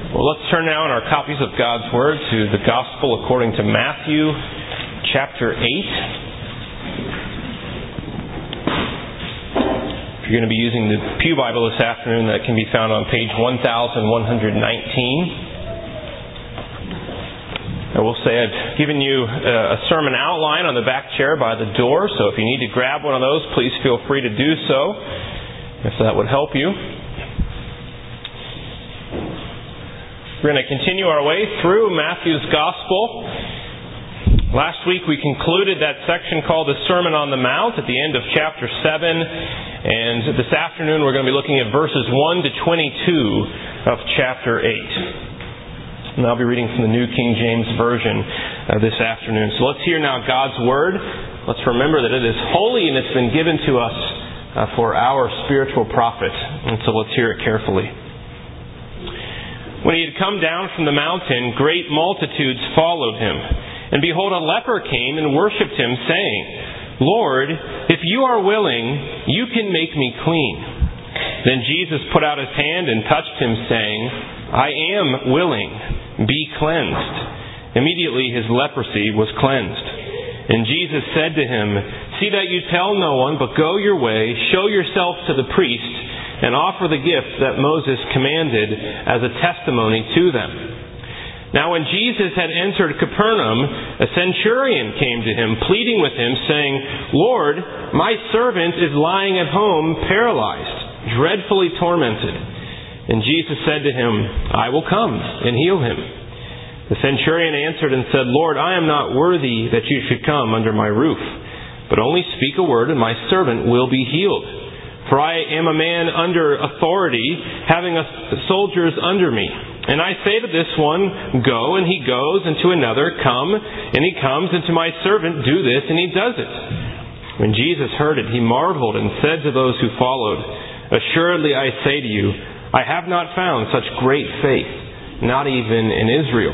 Well, let's turn now in our copies of God's Word to the Gospel according to Matthew chapter 8. If you're going to be using the Pew Bible this afternoon, that can be found on page 1119. I will say I've given you a sermon outline on the back chair by the door, so if you need to grab one of those, please feel free to do so, if that would help you. We're going to continue our way through Matthew's Gospel. Last week we concluded that section called the Sermon on the Mount at the end of chapter 7. And this afternoon we're going to be looking at verses 1 to 22 of chapter 8. And I'll be reading from the New King James Version this afternoon. So let's hear now God's Word. Let's remember that it is holy and it's been given to us for our spiritual profit. And so let's hear it carefully. When he had come down from the mountain, great multitudes followed him. And behold, a leper came and worshipped him, saying, Lord, if you are willing, you can make me clean. Then Jesus put out his hand and touched him, saying, I am willing, be cleansed. Immediately his leprosy was cleansed. And Jesus said to him, See that you tell no one, but go your way, show yourself to the priest, and offer the gift that Moses commanded as a testimony to them. Now when Jesus had entered Capernaum, a centurion came to him, pleading with him, saying, Lord, my servant is lying at home, paralyzed, dreadfully tormented. And Jesus said to him, I will come and heal him. The centurion answered and said, Lord, I am not worthy that you should come under my roof, but only speak a word and my servant will be healed. For I am a man under authority, having soldiers under me. And I say to this one, Go, and he goes, and to another, Come, and he comes, and to my servant, Do this, and he does it. When Jesus heard it, he marveled and said to those who followed, Assuredly I say to you, I have not found such great faith, not even in Israel.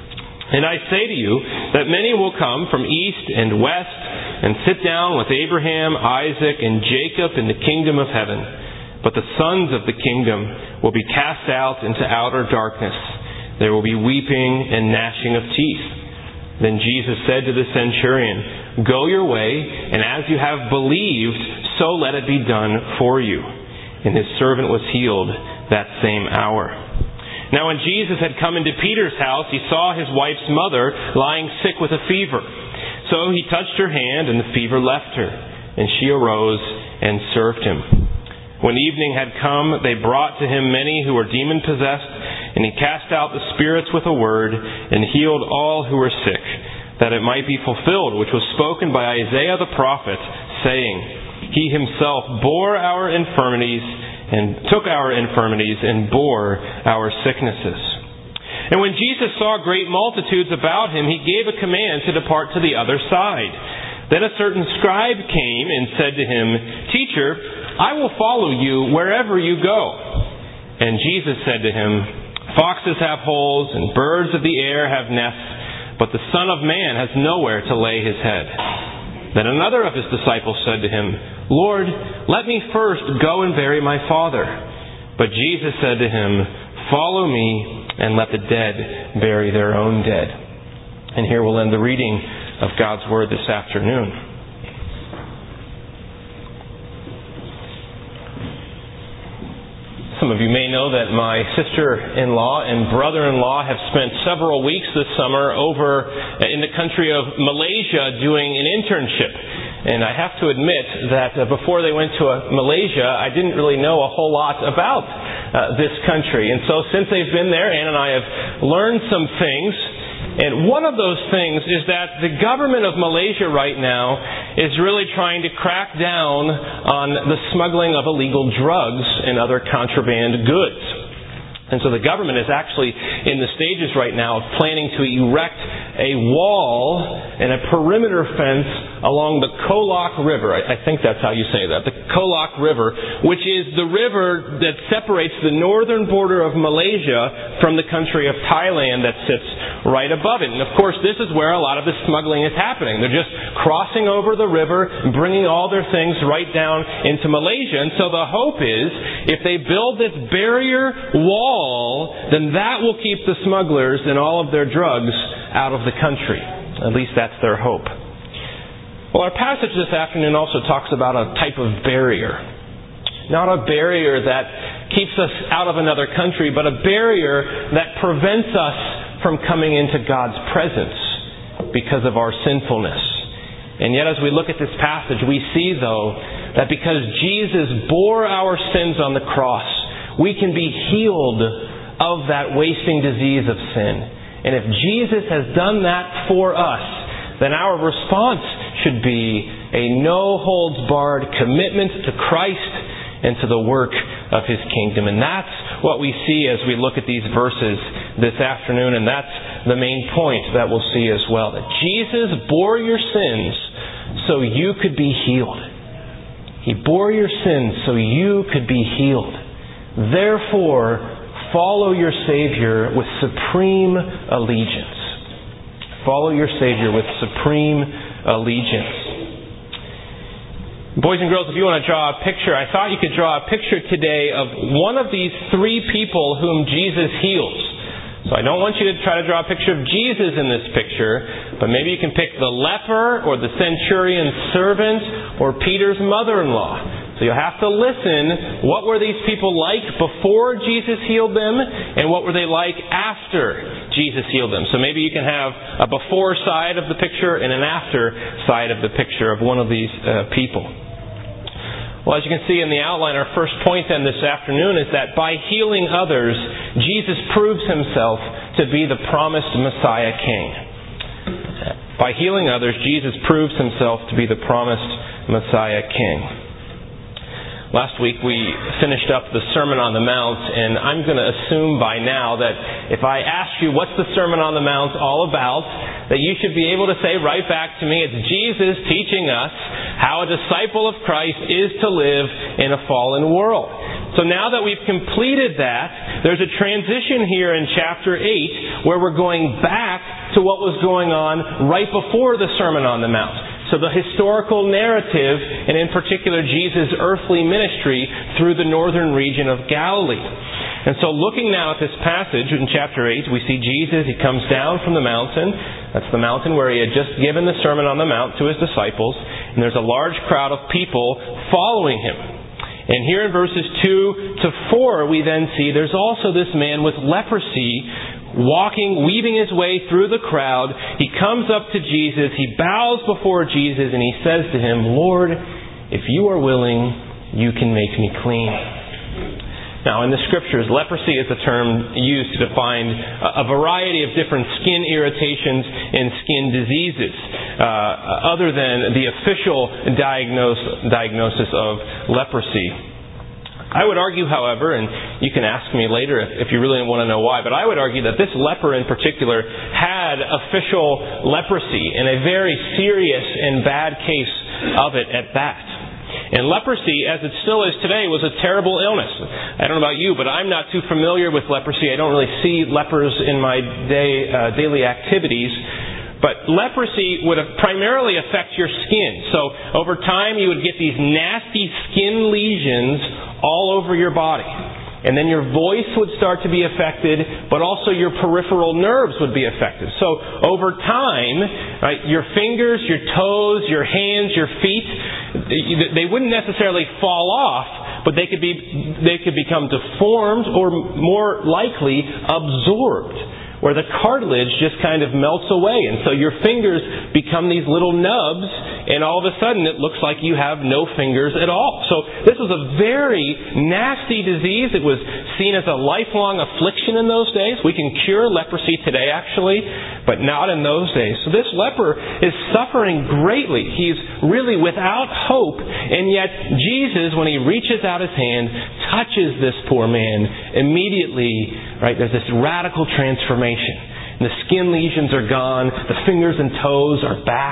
And I say to you that many will come from east and west and sit down with Abraham, Isaac, and Jacob in the kingdom of heaven. But the sons of the kingdom will be cast out into outer darkness. There will be weeping and gnashing of teeth. Then Jesus said to the centurion, Go your way, and as you have believed, so let it be done for you. And his servant was healed that same hour. Now when Jesus had come into Peter's house, he saw his wife's mother lying sick with a fever. So he touched her hand, and the fever left her, and she arose and served him. When evening had come, they brought to him many who were demon-possessed, and he cast out the spirits with a word, and healed all who were sick, that it might be fulfilled, which was spoken by Isaiah the prophet, saying, He himself bore our infirmities, and took our infirmities, and bore our sicknesses. And when Jesus saw great multitudes about him, he gave a command to depart to the other side. Then a certain scribe came and said to him, Teacher, I will follow you wherever you go. And Jesus said to him, Foxes have holes, and birds of the air have nests, but the Son of Man has nowhere to lay his head. Then another of his disciples said to him, Lord, let me first go and bury my father. But Jesus said to him, Follow me, and let the dead bury their own dead. And here we'll end the reading of God's Word this afternoon. Some of you may know that my sister-in-law and brother-in-law have spent several weeks this summer over in the country of Malaysia doing an internship. And I have to admit that before they went to Malaysia, I didn't really know a whole lot about this country. And so since they've been there, Ann and I have learned some things. And one of those things is that the government of Malaysia right now is really trying to crack down on the smuggling of illegal drugs and other contraband goods. And so the government is actually in the stages right now of planning to erect a wall and a perimeter fence along the Kolak River. I think that's how you say that. The Kolak River, which is the river that separates the northern border of Malaysia from the country of Thailand that sits right above it. And of course, this is where a lot of the smuggling is happening. They're just crossing over the river and bringing all their things right down into Malaysia. And so the hope is, if they build this barrier wall, then that will keep the smugglers and all of their drugs out of the country. At least that's their hope. Well, our passage this afternoon also talks about a type of barrier. Not a barrier that keeps us out of another country, but a barrier that prevents us from coming into God's presence because of our sinfulness. And yet as we look at this passage, we see, though, that because Jesus bore our sins on the cross, we can be healed of that wasting disease of sin. And if Jesus has done that for us, then our response should be a no-holds-barred commitment to Christ and to the work of His kingdom. And that's what we see as we look at these verses this afternoon, and that's the main point that we'll see as well. That Jesus bore your sins so you could be healed. He bore your sins so you could be healed. Therefore, follow your Savior with supreme allegiance. Follow your Savior with supreme allegiance. Boys and girls, if you want to draw a picture, I thought you could draw a picture today of one of these three people whom Jesus heals. So I don't want you to try to draw a picture of Jesus in this picture, but maybe you can pick the leper or the centurion's servant or Peter's mother-in-law. So you'll have to listen. What were these people like before Jesus healed them, and what were they like after Jesus healed them? So maybe you can have a before side of the picture and an after side of the picture of one of these people. Well, as you can see in the outline, our first point then this afternoon is that by healing others, Jesus proves Himself to be the promised Messiah King. By healing others, Jesus proves Himself to be the promised Messiah King. Last week we finished up the Sermon on the Mount, and I'm going to assume by now that if I ask you what's the Sermon on the Mount all about, that you should be able to say right back to me, it's Jesus teaching us how a disciple of Christ is to live in a fallen world. So now that we've completed that, there's a transition here in chapter 8 where we're going back to what was going on right before the Sermon on the Mount. So the historical narrative, and in particular Jesus' earthly ministry through the northern region of Galilee. And so looking now at this passage in chapter 8, we see Jesus, He comes down from the mountain. That's the mountain where He had just given the Sermon on the Mount to His disciples. And there's a large crowd of people following Him. And here in verses 2 to 4, we then see there's also this man with leprosy walking, weaving his way through the crowd. He comes up to Jesus, he bows before Jesus, and he says to Him, "Lord, if you are willing, you can make me clean." Now, in the Scriptures, leprosy is a term used to define a variety of different skin irritations and skin diseases, other than the official diagnosis of leprosy. I would argue, however, and you can ask me later if you really want to know why, but I would argue that this leper in particular had official leprosy, and a very serious and bad case of it at that. And leprosy, as it still is today, was a terrible illness. I don't know about you, but I'm not too familiar with leprosy. I don't really see lepers in my daily activities. But leprosy would primarily affect your skin. So over time you would get these nasty skin lesions all over your body. And then your voice would start to be affected, but also your peripheral nerves would be affected. So over time, right, your fingers, your toes, your hands, your feet, they wouldn't necessarily fall off, but they could become deformed or more likely absorbed, where the cartilage just kind of melts away. And so your fingers become these little nubs, and all of a sudden it looks like you have no fingers at all. So this was a very nasty disease. It was seen as a lifelong affliction in those days. We can cure leprosy today, actually, but not in those days. So this leper is suffering greatly. He's really without hope, and yet Jesus, when He reaches out His hand, touches this poor man immediately. Right? There's this radical transformation. And the skin lesions are gone. The fingers and toes are back.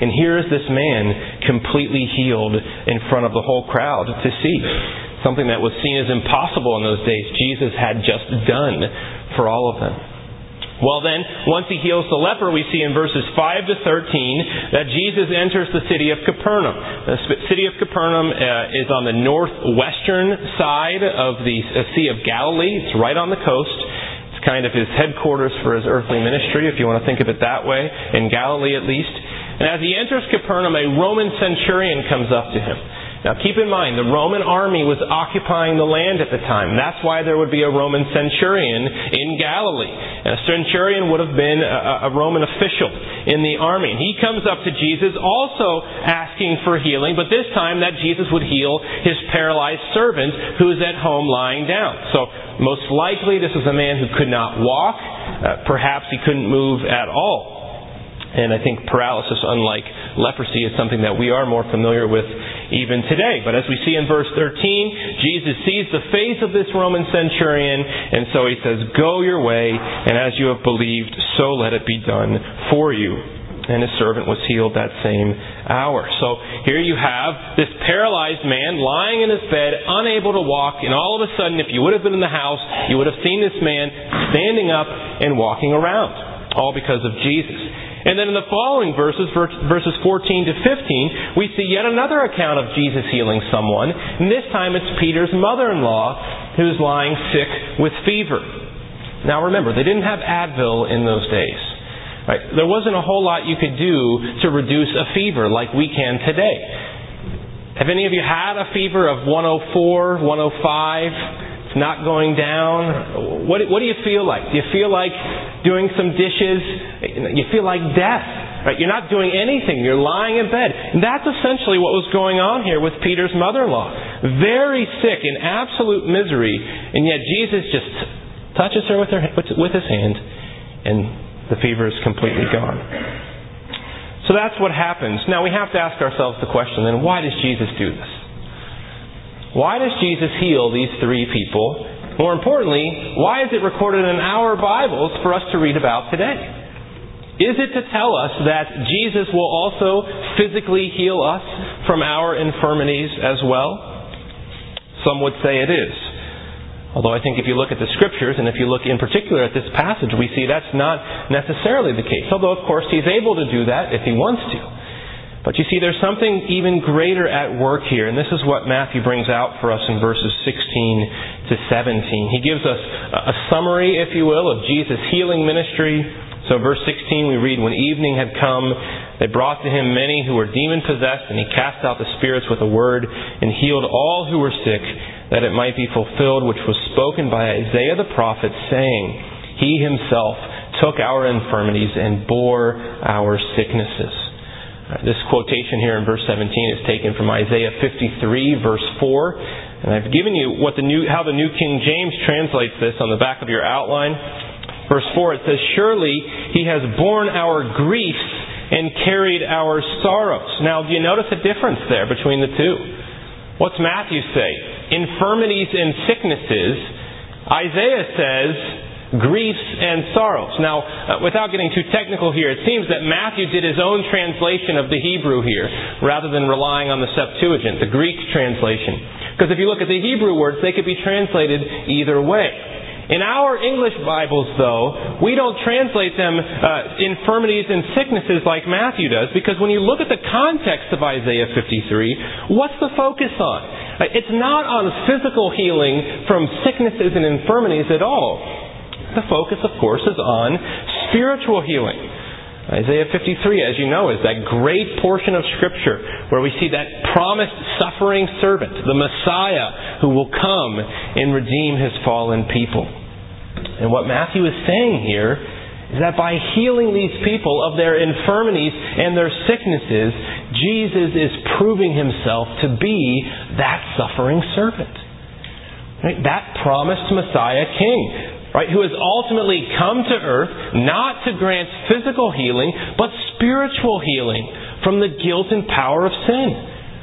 And here is this man completely healed in front of the whole crowd to see. Something that was seen as impossible in those days, Jesus had just done for all of them. Well then, once he heals the leper, we see in verses 5 to 13 that Jesus enters the city of Capernaum. The city of Capernaum is on the northwestern side of the Sea of Galilee. It's right on the coast. It's kind of his headquarters for his earthly ministry, if you want to think of it that way, in Galilee at least. And as he enters Capernaum, a Roman centurion comes up to him. Now keep in mind, the Roman army was occupying the land at the time. That's why there would be a Roman centurion in Galilee. And a centurion would have been a Roman official in the army. And he comes up to Jesus also asking for healing, but this time that Jesus would heal his paralyzed servant who is at home lying down. So most likely this was a man who could not walk. Perhaps he couldn't move at all. And I think paralysis, unlike leprosy, is something that we are more familiar with even today. But as we see in verse 13, Jesus sees the face of this Roman centurion, and so he says, "Go your way, and as you have believed, so let it be done for you." And his servant was healed that same hour. So here you have this paralyzed man lying in his bed, unable to walk, and all of a sudden, if you would have been in the house, you would have seen this man standing up and walking around. All because of Jesus. And then in the following verses 14 to 15, we see yet another account of Jesus healing someone. And this time it's Peter's mother-in-law who's lying sick with fever. Now remember, they didn't have Advil in those days. Right? There wasn't a whole lot you could do to reduce a fever like we can today. Have any of you had a fever of 104, 105? Not going down? What do you feel like? Do you feel like doing some dishes? You feel like death. Right? You're not doing anything. You're lying in bed. And that's essentially what was going on here with Peter's mother-in-law. Very sick, in absolute misery. And yet Jesus just touches her with his hand, and the fever is completely gone. So that's what happens. Now we have to ask ourselves the question, then, why does Jesus do this? Why does Jesus heal these three people? More importantly, why is it recorded in our Bibles for us to read about today? Is it to tell us that Jesus will also physically heal us from our infirmities as well? Some would say it is. Although I think if you look at the Scriptures, and if you look in particular at this passage, we see that's not necessarily the case. Although, of course, He's able to do that if He wants to. But you see, there's something even greater at work here. And this is what Matthew brings out for us in verses 16 to 17. He gives us a summary, if you will, of Jesus' healing ministry. So verse 16 we read, "When evening had come, they brought to him many who were demon-possessed, and he cast out the spirits with a word, and healed all who were sick, that it might be fulfilled which was spoken by Isaiah the prophet, saying, He himself took our infirmities and bore our sicknesses." This quotation here in verse 17 is taken from Isaiah 53, verse 4. And I've given you how the New King James translates this on the back of your outline. Verse 4, it says, "Surely He has borne our griefs and carried our sorrows." Now, do you notice a difference there between the two? What's Matthew say? Infirmities and sicknesses. Isaiah says, griefs and sorrows. Now, without getting too technical here, it seems that Matthew did his own translation of the Hebrew here, rather than relying on the Septuagint, the Greek translation. Because if you look at the Hebrew words, they could be translated either way. In our English Bibles, though, we don't translate them infirmities and sicknesses like Matthew does, because when you look at the context of Isaiah 53, what's the focus on? It's not on physical healing from sicknesses and infirmities at all. The focus, of course, is on spiritual healing. Isaiah 53, as you know, is that great portion of Scripture where we see that promised suffering servant, the Messiah, who will come and redeem His fallen people. And what Matthew is saying here is that by healing these people of their infirmities and their sicknesses, Jesus is proving Himself to be that suffering servant. Right? That promised Messiah King. Right, who has ultimately come to earth not to grant physical healing, but spiritual healing from the guilt and power of sin.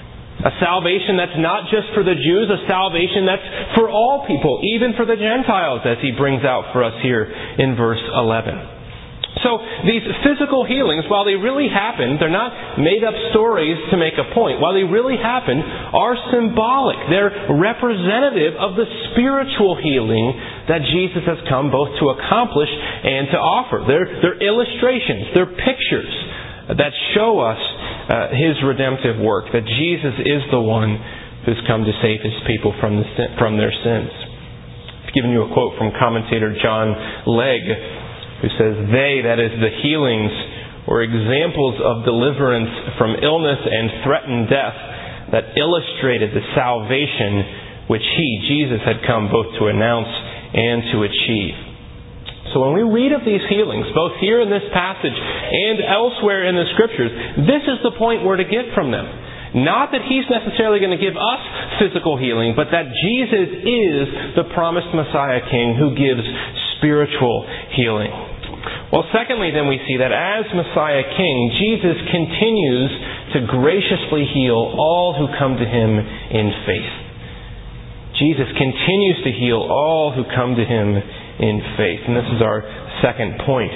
A salvation that's not just for the Jews, a salvation that's for all people, even for the Gentiles, as he brings out for us here in verse 11. So these physical healings, while they really happened, they're not made-up stories to make a point. While they really happened, are symbolic. They're representative of the spiritual healing that Jesus has come both to accomplish and to offer. They're illustrations. They're pictures that show us His redemptive work, that Jesus is the one who's come to save His people from their sins. I've given you a quote from commentator John Legg, who says, "They, that is the healings, were examples of deliverance from illness and threatened death that illustrated the salvation which He, Jesus, had come both to announce and to achieve." So when we read of these healings, both here in this passage and elsewhere in the Scriptures, this is the point we're to get from them. Not that He's necessarily going to give us physical healing, but that Jesus is the promised Messiah King who gives spiritual healing. Well, secondly, then we see that as Messiah King, Jesus continues to graciously heal all who come to Him in faith. Jesus continues to heal all who come to Him in faith. And this is our second point.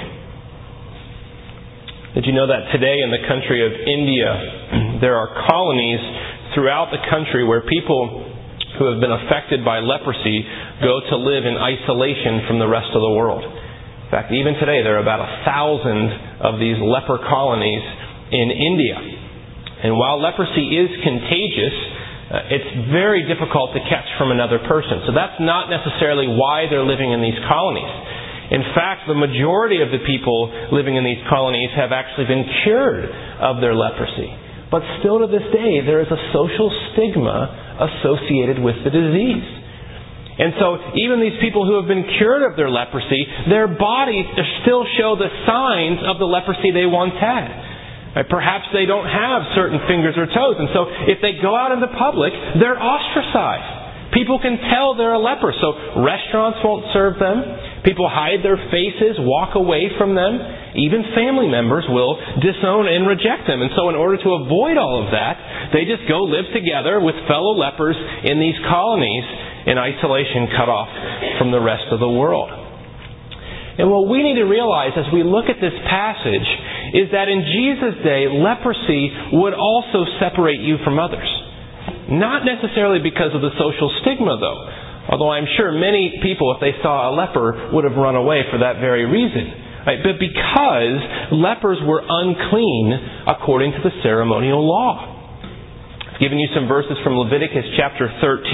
Did you know that today in the country of India, there are colonies throughout the country where people who have been affected by leprosy go to live in isolation from the rest of the world? In fact, even today there are about 1,000 of these leper colonies in India. And while leprosy is contagious, it's very difficult to catch from another person. So that's not necessarily why they're living in these colonies. In fact, the majority of the people living in these colonies have actually been cured of their leprosy. But still to this day, there is a social stigma associated with the disease. And so even these people who have been cured of their leprosy, their bodies still show the signs of the leprosy they once had. Perhaps they don't have certain fingers or toes. And so if they go out into public, they're ostracized. People can tell they're a leper. So restaurants won't serve them. People hide their faces, walk away from them. Even family members will disown and reject them. And so in order to avoid all of that, they just go live together with fellow lepers in these colonies in isolation, cut off from the rest of the world. And what we need to realize as we look at this passage is that in Jesus' day, leprosy would also separate you from others. Not necessarily because of the social stigma, though. Although I'm sure many people, if they saw a leper, would have run away for that very reason. Right? But because lepers were unclean according to the ceremonial law. I've given you some verses from Leviticus chapter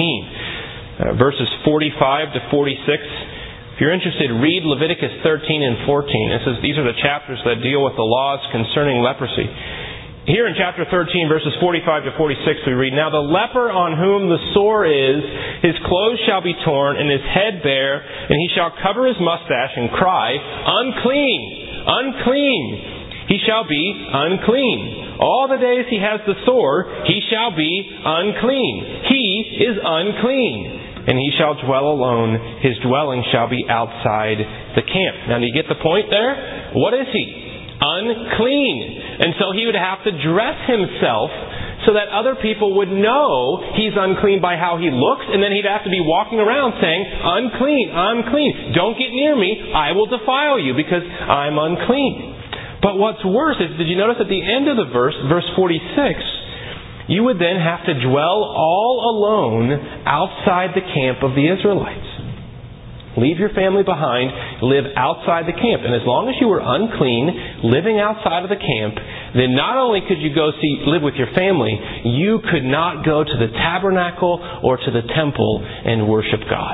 13. Verses 45 to 46. If you're interested, read Leviticus 13 and 14. These are the chapters that deal with the laws concerning leprosy. Here in chapter 13, verses 45 to 46, we read, "Now the leper on whom the sore is, his clothes shall be torn, and his head bare, and he shall cover his mustache and cry, Unclean! Unclean! He shall be unclean. All the days he has the sore, he shall be unclean. He is unclean. And he shall dwell alone. His dwelling shall be outside the camp." Now, do you get the point there? What is he? Unclean. And so he would have to dress himself so that other people would know he's unclean by how he looks, and then he'd have to be walking around saying, Unclean, unclean. Don't get near me. I will defile you because I'm unclean. But what's worse is, did you notice at the end of the verse 46, you would then have to dwell all alone outside the camp of the Israelites. Leave your family behind, live outside the camp. And as long as you were unclean, living outside of the camp, then not only could you go live with your family, you could not go to the tabernacle or to the temple and worship God.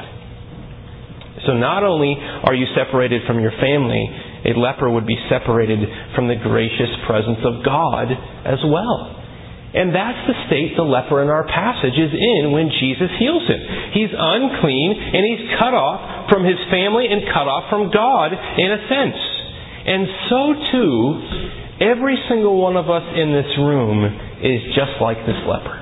So not only are you separated from your family, a leper would be separated from the gracious presence of God as well. And that's the state the leper in our passage is in when Jesus heals him. He's unclean and he's cut off from his family and cut off from God in a sense. And so too, every single one of us in this room is just like this leper.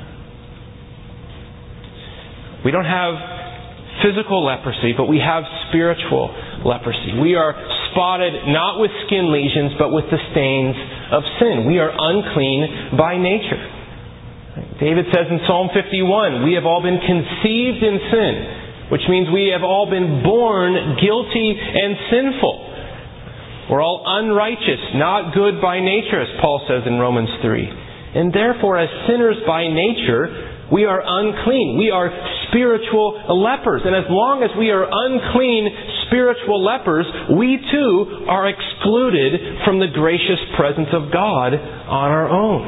We don't have physical leprosy, but we have spiritual leprosy. We are spotted not with skin lesions, but with the stains of sin. We are unclean by nature. David says in Psalm 51, we have all been conceived in sin, which means we have all been born guilty and sinful. We're all unrighteous, not good by nature, as Paul says in Romans 3. And therefore, as sinners by nature, we are unclean. We are spiritual lepers. And as long as we are unclean spiritual lepers, we too are excluded from the gracious presence of God on our own.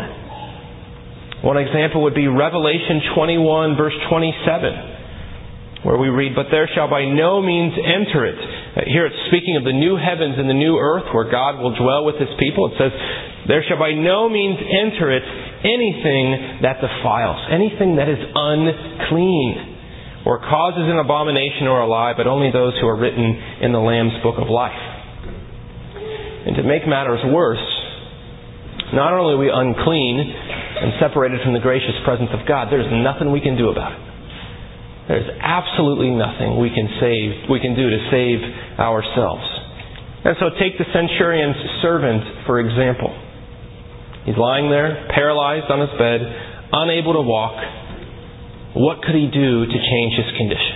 One example would be Revelation 21, verse 27, where we read, "But there shall by no means enter it." Here it's speaking of the new heavens and the new earth where God will dwell with His people. It says, "There shall by no means enter it anything that defiles," anything that is unclean, or causes an abomination or a lie, but only those who are written in the Lamb's book of life. And to make matters worse, not only are we unclean and separated from the gracious presence of God, there's nothing we can do about it. There's absolutely nothing we can do to save ourselves. And so take the centurion's servant, for example. He's lying there, paralyzed on his bed, unable to walk. What could he do to change his condition?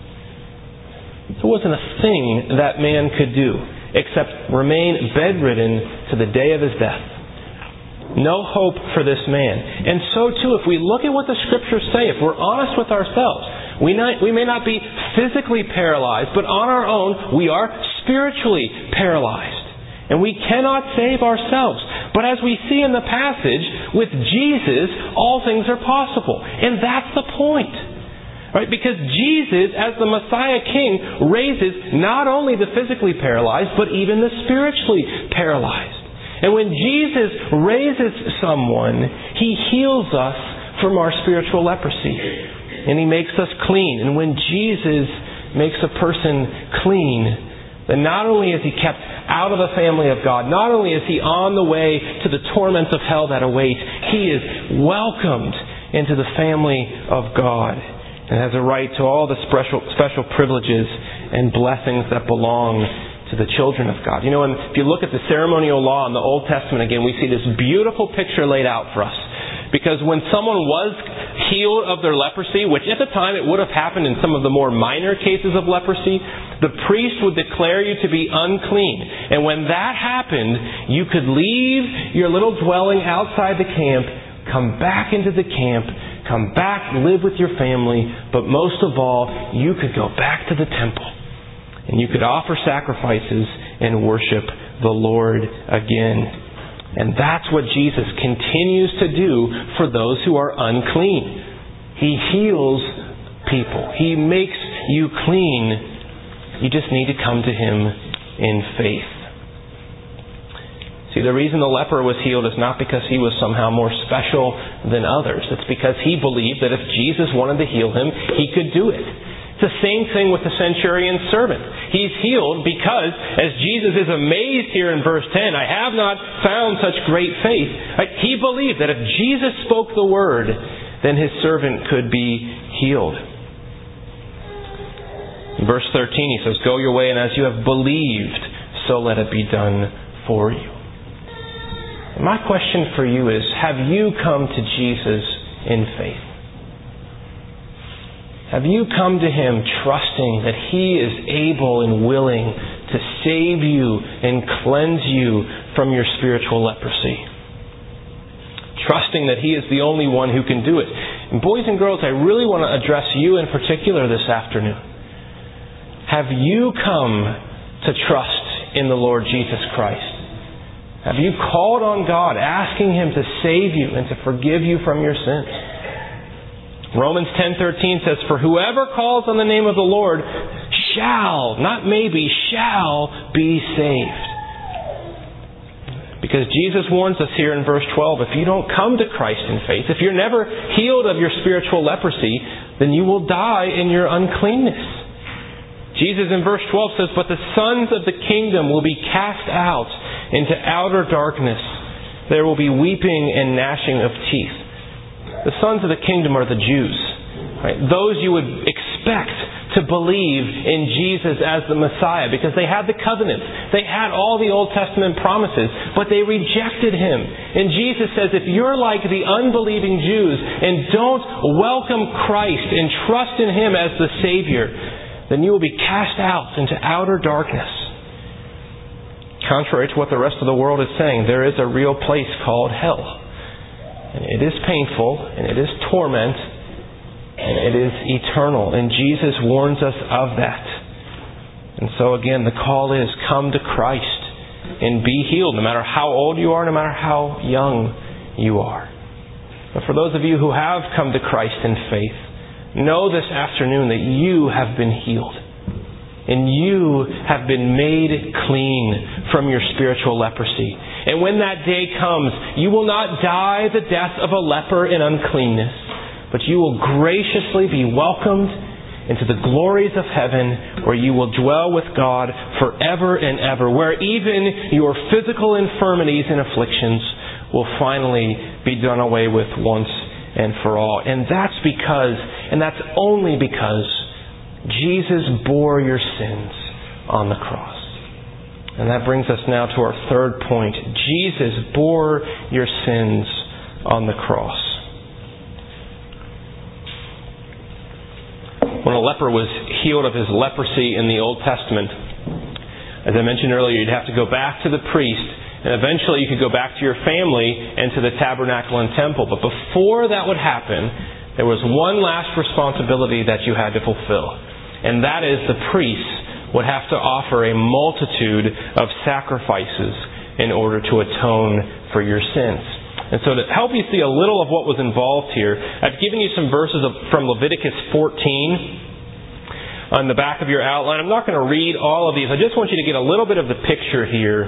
There wasn't a thing that man could do except remain bedridden to the day of his death. No hope for this man. And so too, if we look at what the Scriptures say, if we're honest with ourselves, we may not be physically paralyzed, but on our own, we are spiritually paralyzed. And we cannot save ourselves. But as we see in the passage, with Jesus, all things are possible. And that's the point. Right? Because Jesus, as the Messiah King, raises not only the physically paralyzed, but even the spiritually paralyzed. And when Jesus raises someone, He heals us from our spiritual leprosy. And He makes us clean. And when Jesus makes a person clean, then not only is he kept out of the family of God, not only is he on the way to the torments of hell that await, he is welcomed into the family of God and has a right to all the special privileges and blessings that belong to the children of God. You know, and if you look at the ceremonial law in the Old Testament again, we see this beautiful picture laid out for us. Because when someone was healed of their leprosy, which at the time it would have happened in some of the more minor cases of leprosy, the priest would declare you to be unclean. And when that happened, you could leave your little dwelling outside the camp, come back into the camp, come back, live with your family, but most of all, you could go back to the temple. And you could offer sacrifices and worship the Lord again. And that's what Jesus continues to do for those who are unclean. He heals people. He makes you clean. You just need to come to Him in faith. See, the reason the leper was healed is not because he was somehow more special than others. It's because he believed that if Jesus wanted to heal him, He could do it. It's the same thing with the centurion's servant. He's healed because, as Jesus is amazed here in verse 10, I have not found such great faith. He believed that if Jesus spoke the word, then his servant could be healed. In verse 13 he says, "Go your way, and as you have believed, so let it be done for you." And my question for you is, have you come to Jesus in faith? Have you come to Him trusting that He is able and willing to save you and cleanse you from your spiritual leprosy? Trusting that He is the only one who can do it. And boys and girls, I really want to address you in particular this afternoon. Have you come to trust in the Lord Jesus Christ? Have you called on God, asking Him to save you and to forgive you from your sins? Romans 10:13 says, "For whoever calls on the name of the Lord shall," not maybe, shall be saved. Because Jesus warns us here in verse 12, if you don't come to Christ in faith, if you're never healed of your spiritual leprosy, then you will die in your uncleanness. Jesus in verse 12 says, "But the sons of the kingdom will be cast out into outer darkness. There will be weeping and gnashing of teeth." The sons of the kingdom are the Jews. Right? Those you would expect to believe in Jesus as the Messiah because they had the covenants. They had all the Old Testament promises, but they rejected Him. And Jesus says, if you're like the unbelieving Jews and don't welcome Christ and trust in Him as the Savior, then you will be cast out into outer darkness. Contrary to what the rest of the world is saying, there is a real place called hell. And it is painful, and it is torment, and it is eternal. And Jesus warns us of that. And so again, the call is, come to Christ and be healed, no matter how old you are, no matter how young you are. But for those of you who have come to Christ in faith, know this afternoon that you have been healed. And you have been made clean from your spiritual leprosy. And when that day comes, you will not die the death of a leper in uncleanness, but you will graciously be welcomed into the glories of heaven, where you will dwell with God forever and ever, where even your physical infirmities and afflictions will finally be done away with once and for all. And that's only because Jesus bore your sins on the cross. And that brings us now to our third point. Jesus bore your sins on the cross. When a leper was healed of his leprosy in the Old Testament, as I mentioned earlier, you'd have to go back to the priest, and eventually you could go back to your family and to the tabernacle and temple. But before that would happen, there was one last responsibility that you had to fulfill. And that is, the priests would have to offer a multitude of sacrifices in order to atone for your sins. And so to help you see a little of what was involved here, I've given you some verses from Leviticus 14 on the back of your outline. I'm not going to read all of these. I just want you to get a little bit of the picture here.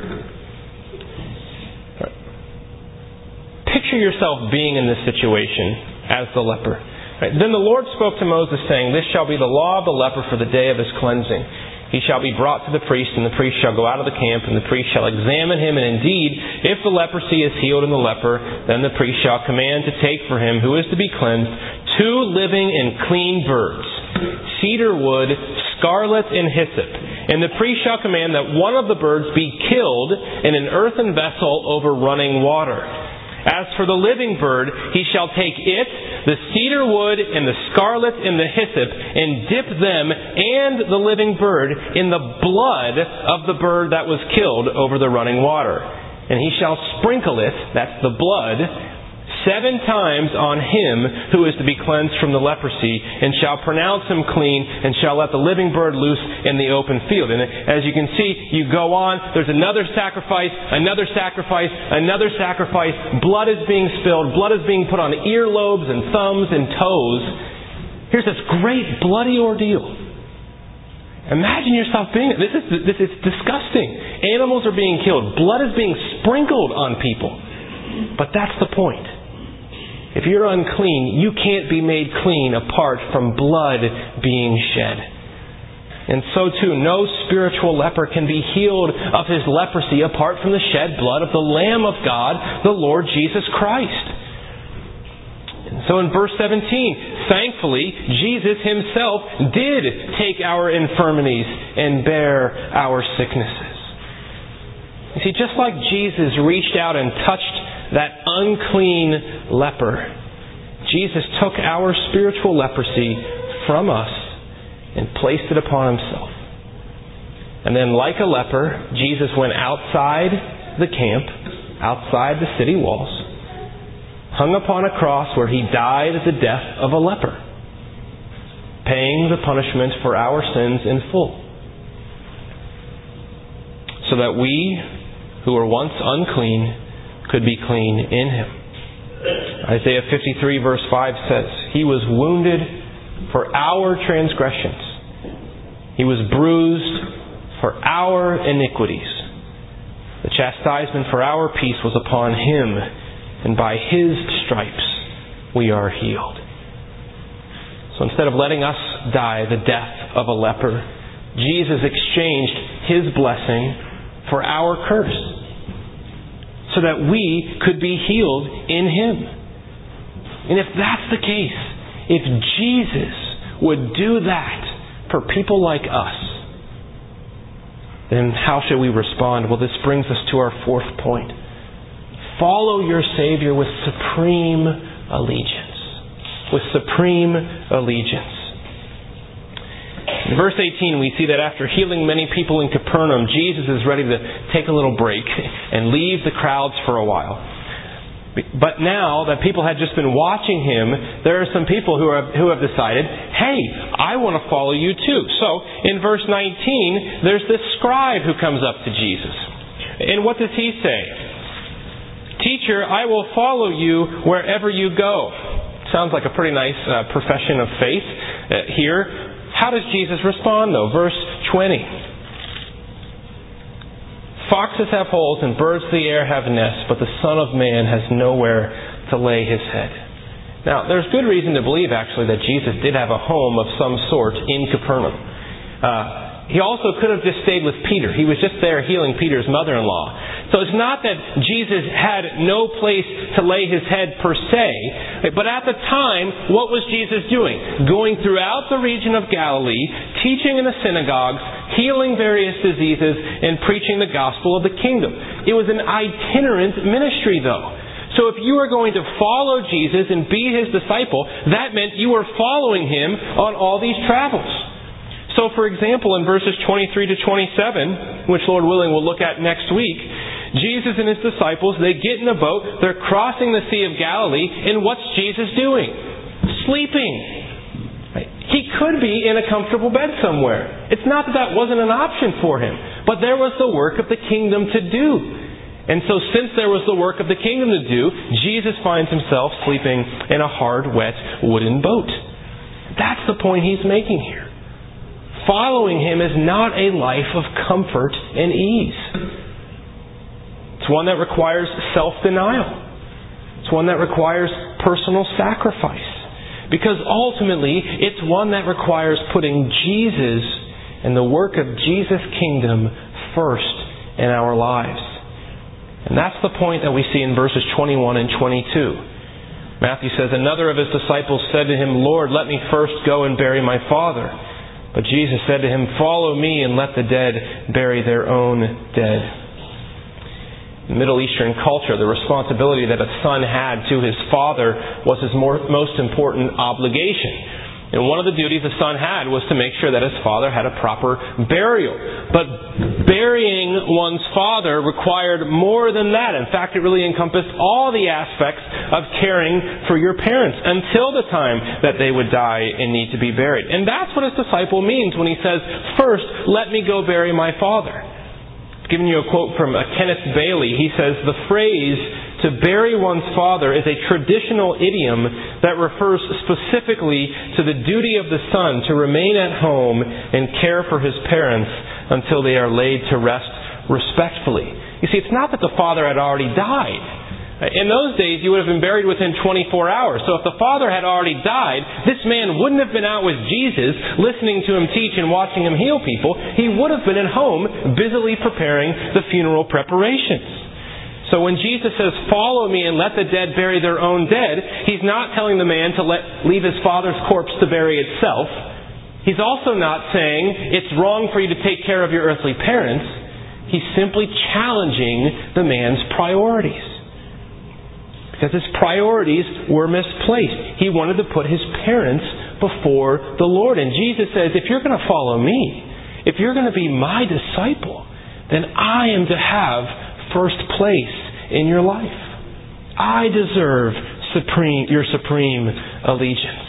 Picture yourself being in this situation as the leper. Right. Then the Lord spoke to Moses, saying, "This shall be the law of the leper for the day of his cleansing. He shall be brought to the priest, and the priest shall go out of the camp, and the priest shall examine him. And indeed, if the leprosy is healed in the leper, then the priest shall command to take for him, who is to be cleansed, 2 living and clean birds, cedar wood, scarlet, and hyssop. And the priest shall command that one of the birds be killed in an earthen vessel over running water. As for the living bird, he shall take it, the cedar wood, and the scarlet, and the hyssop, and dip them and the living bird in the blood of the bird that was killed over the running water. And he shall sprinkle it," that's the blood, "7 times on him who is to be cleansed from the leprosy, and shall pronounce him clean, and shall let the living bird loose in the open field." And as you can see, you go on, there's another sacrifice, another sacrifice, another sacrifice. Blood is being spilled, blood is being put on earlobes and thumbs and toes. Here's this great bloody ordeal. Imagine yourself being this is disgusting. Animals are being killed, blood is being sprinkled on people. But that's the point. If you're unclean, you can't be made clean apart from blood being shed. And so too, no spiritual leper can be healed of his leprosy apart from the shed blood of the Lamb of God, the Lord Jesus Christ. And so in verse 17, thankfully, Jesus himself did take our infirmities and bear our sicknesses. You see, just like Jesus reached out and touched that unclean leper, Jesus took our spiritual leprosy from us and placed it upon himself. And then, like a leper, Jesus went outside the camp, outside the city walls, hung upon a cross where he died the death of a leper, paying the punishment for our sins in full, so that we, who were once unclean, could be clean in him. Isaiah 53 verse 5 says, "He was wounded for our transgressions. He was bruised for our iniquities. The chastisement for our peace was upon him, and by his stripes we are healed." So instead of letting us die the death of a leper, Jesus exchanged his blessing for our curse, so that we could be healed in him. And if that's the case, if Jesus would do that for people like us, then how should we respond? Well, this brings us to our fourth point. Follow your Savior with supreme allegiance. With supreme allegiance. In verse 18, we see that after healing many people in Capernaum, Jesus is ready to take a little break and leave the crowds for a while. But now that people had just been watching Him, there are some people who have decided, hey, I want to follow you too. So, in verse 19, there's this scribe who comes up to Jesus. And what does he say? Teacher, I will follow you wherever you go. Sounds like a pretty nice profession of faith here. How does Jesus respond, though? Verse 20. Foxes have holes and birds of the air have nests, but the Son of Man has nowhere to lay His head. Now, there's good reason to believe, actually, that Jesus did have a home of some sort in Capernaum. He also could have just stayed with Peter. He was just there healing Peter's mother-in-law. So it's not that Jesus had no place to lay His head per se, but at the time, what was Jesus doing? Going throughout the region of Galilee, teaching in the synagogues, healing various diseases, and preaching the gospel of the kingdom. It was an itinerant ministry, though. So if you were going to follow Jesus and be His disciple, that meant you were following Him on all these travels. So, for example, in verses 23 to 27, which Lord willing we'll look at next week, Jesus and His disciples, they get in a boat, they're crossing the Sea of Galilee, and what's Jesus doing? Sleeping. He could be in a comfortable bed somewhere. It's not that that wasn't an option for Him, but there was the work of the kingdom to do. And so since there was the work of the kingdom to do, Jesus finds Himself sleeping in a hard, wet, wooden boat. That's the point He's making here. Following Him is not a life of comfort and ease. It's one that requires self-denial. It's one that requires personal sacrifice. Because ultimately, it's one that requires putting Jesus and the work of Jesus' kingdom first in our lives. And that's the point that we see in verses 21 and 22. Matthew says, another of His disciples said to Him, Lord, let me first go and bury my father. But Jesus said to him, follow me and let the dead bury their own dead. In Middle Eastern culture, the responsibility that a son had to his father was his most important obligation. And one of the duties a son had was to make sure that his father had a proper burial. But burying one's father required more than that. In fact, it really encompassed all the aspects of caring for your parents until the time that they would die and need to be buried. And that's what His disciple means when he says, first, let me go bury my father. I'm giving you a quote from Kenneth Bailey. He says, the phrase, to bury one's father, is a traditional idiom that refers specifically to the duty of the son to remain at home and care for his parents until they are laid to rest respectfully. You see, it's not that the father had already died. In those days, you would have been buried within 24 hours. So if the father had already died, this man wouldn't have been out with Jesus, listening to Him teach and watching Him heal people. He would have been at home, busily preparing the funeral preparations. So when Jesus says, follow me and let the dead bury their own dead, He's not telling the man to leave his father's corpse to bury itself. He's also not saying it's wrong for you to take care of your earthly parents. He's simply challenging the man's priorities. Because his priorities were misplaced. He wanted to put his parents before the Lord. And Jesus says, if you're going to follow me, if you're going to be my disciple, then I am to have first place in your life. I deserve your supreme allegiance.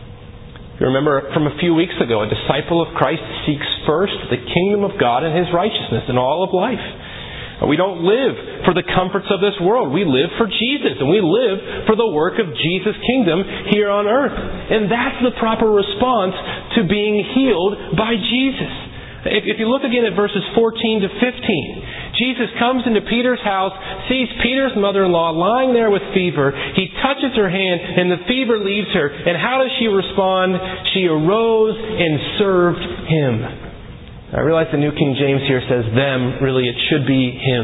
You remember from a few weeks ago, a disciple of Christ seeks first the kingdom of God and His righteousness in all of life. We don't live for the comforts of this world. We live for Jesus, and we live for the work of Jesus' kingdom here on earth. And that's the proper response to being healed by Jesus. If you look again at verses 14 to 15, Jesus comes into Peter's house, sees Peter's mother-in-law lying there with fever. He touches her hand, and the fever leaves her. And how does she respond? She arose and served him. I realize the New King James here says them. Really, it should be him.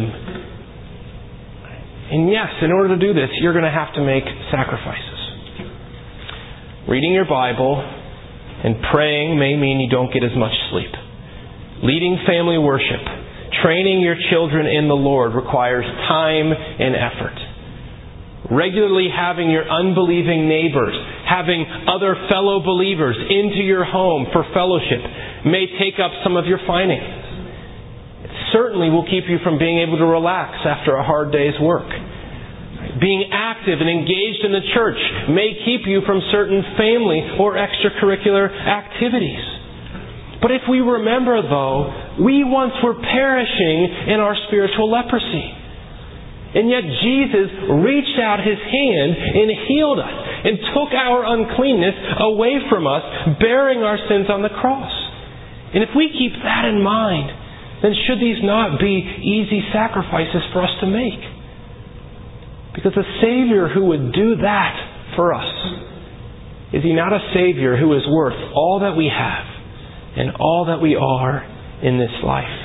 And yes, in order to do this, you're going to have to make sacrifices. Reading your Bible and praying may mean you don't get as much sleep. Leading family worship, training your children in the Lord requires time and effort. Regularly having your unbelieving neighbors, having other fellow believers into your home for fellowship, may take up some of your finances. It certainly will keep you from being able to relax after a hard day's work. Being active and engaged in the church may keep you from certain family or extracurricular activities. But if we remember, though, we once were perishing in our spiritual leprosy. And yet Jesus reached out His hand and healed us and took our uncleanness away from us, bearing our sins on the cross. And if we keep that in mind, then should these not be easy sacrifices for us to make? Because the Savior who would do that for us, is He not a Savior who is worth all that we have and all that we are in this life?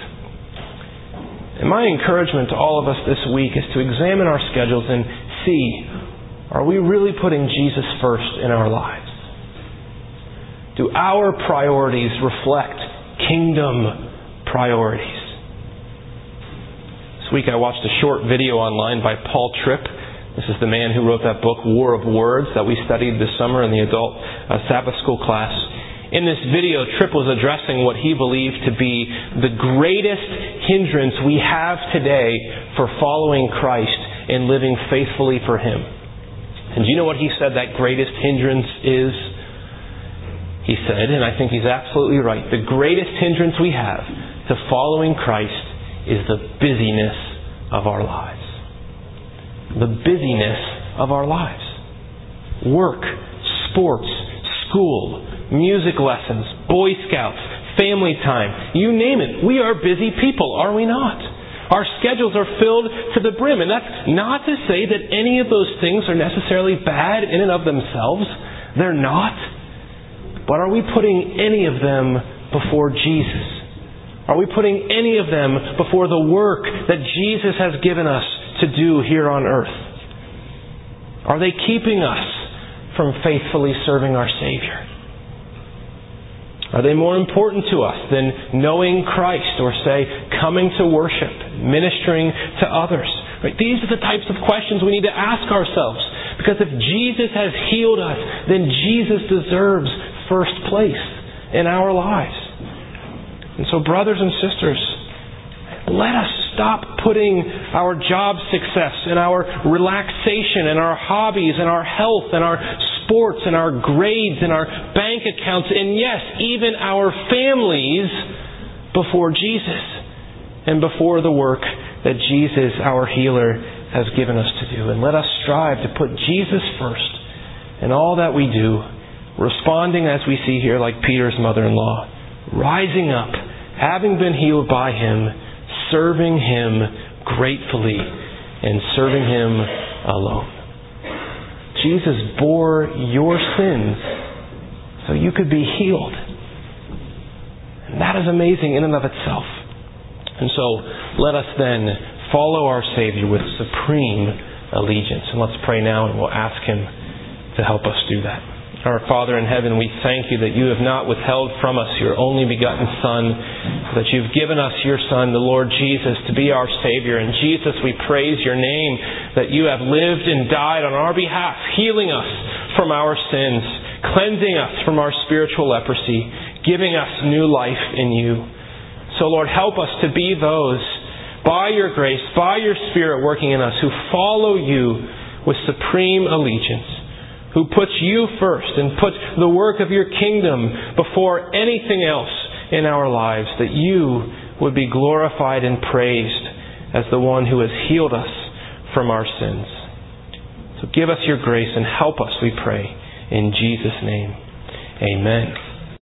And my encouragement to all of us this week is to examine our schedules and see, are we really putting Jesus first in our lives? Do our priorities reflect kingdom priorities? This week I watched a short video online by Paul Tripp. This is the man who wrote that book, War of Words, that we studied this summer in the adult Sabbath school class. In this video, Tripp was addressing what he believed to be the greatest hindrance we have today for following Christ and living faithfully for Him. And do you know what he said that greatest hindrance is? He said, and I think he's absolutely right, the greatest hindrance we have to following Christ is the busyness of our lives. The busyness of our lives. Work, sports, school, music lessons, Boy Scouts, family time, you name it. We are busy people, are we not? Our schedules are filled to the brim. And that's not to say that any of those things are necessarily bad in and of themselves. They're not. But are we putting any of them before Jesus? Are we putting any of them before the work that Jesus has given us to do here on earth? Are they keeping us from faithfully serving our Savior? Are they more important to us than knowing Christ, or say, coming to worship, ministering to others? Right? These are the types of questions we need to ask ourselves. Because if Jesus has healed us, then Jesus deserves first place in our lives. And so, brothers and sisters, let us stop putting our job success and our relaxation and our hobbies and our health and our sports and our grades and our bank accounts and yes, even our families before Jesus and before the work that Jesus, our healer, has given us to do. And let us strive to put Jesus first in all that we do, responding as we see here like Peter's mother-in-law, rising up, having been healed by Him, serving Him gratefully and serving Him alone. Jesus bore your sins so you could be healed. And that is amazing in and of itself. And so let us then follow our Savior with supreme allegiance. And let's pray now, and we'll ask Him to help us do that. Our Father in heaven, we thank You that You have not withheld from us Your only begotten Son, that You've given us Your Son, the Lord Jesus, to be our Savior. And Jesus, we praise Your name that You have lived and died on our behalf, healing us from our sins, cleansing us from our spiritual leprosy, giving us new life in You. So Lord, help us to be those, by Your grace, by Your Spirit working in us, who follow You with supreme allegiance, who puts You first and puts the work of Your kingdom before anything else in our lives, that You would be glorified and praised as the one who has healed us from our sins. So give us Your grace and help us, we pray, in Jesus' name. Amen.